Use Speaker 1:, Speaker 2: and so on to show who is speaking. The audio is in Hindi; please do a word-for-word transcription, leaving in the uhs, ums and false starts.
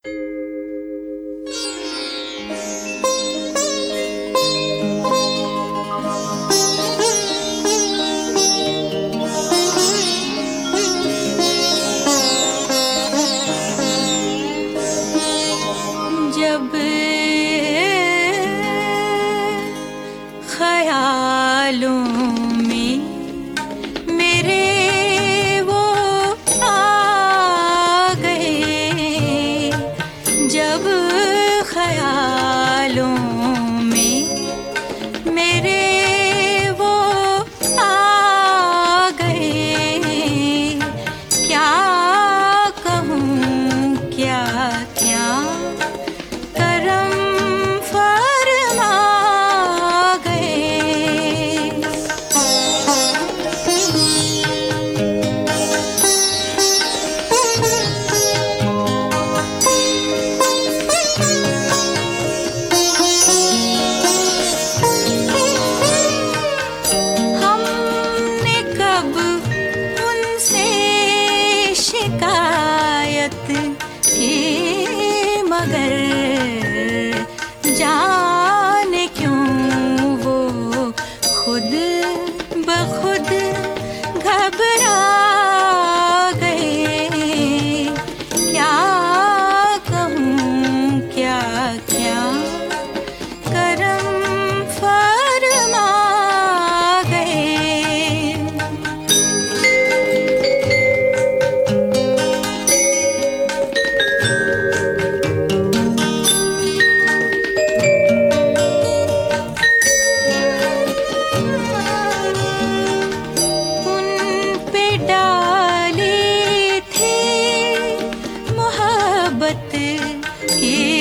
Speaker 1: जब ख्यालों में मेरे वो आ गए, जब ख्यालों में मेरे वो आ गए, क्या कहूँ क्या क्या करम फरमा गए। हमने कब उनसे शिकायत की, मगर जाने क्यों वो खुद बखुद घबरा गए, क्या कहूँ क्या क्या करम फरमा गए। उन पे डाली थी मोहब्बत की